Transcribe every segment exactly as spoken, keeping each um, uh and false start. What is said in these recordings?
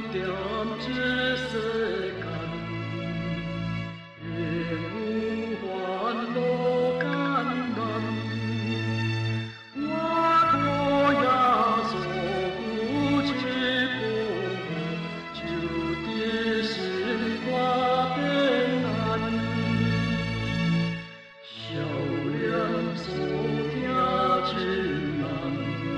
点这世间，永有烦恼艰难。我托耶稣扶持我，就得生活平安。笑脸所听真难，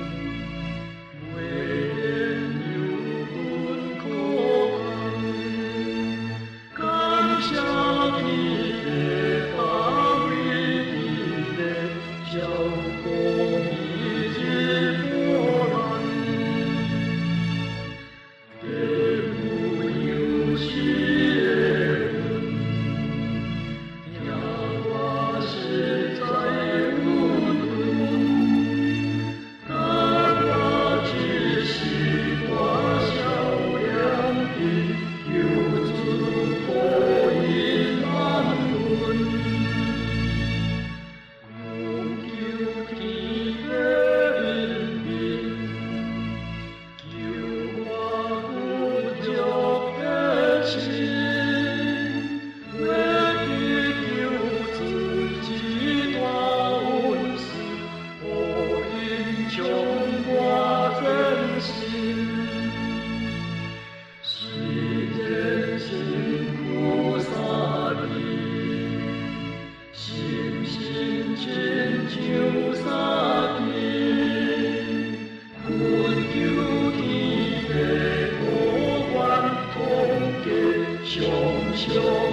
袂言有阮苦空。感谢你的保卫，你的照顾，日日波澜。地不有时的阮，听我实在温润。但我只是大笑脸皮，有主可以安稳。愿求天的怜悯，求我扶助的心，为救自己大恩师，可因将我真心。世间辛苦三年，心心亲像三年，困求天的高原，同结上上。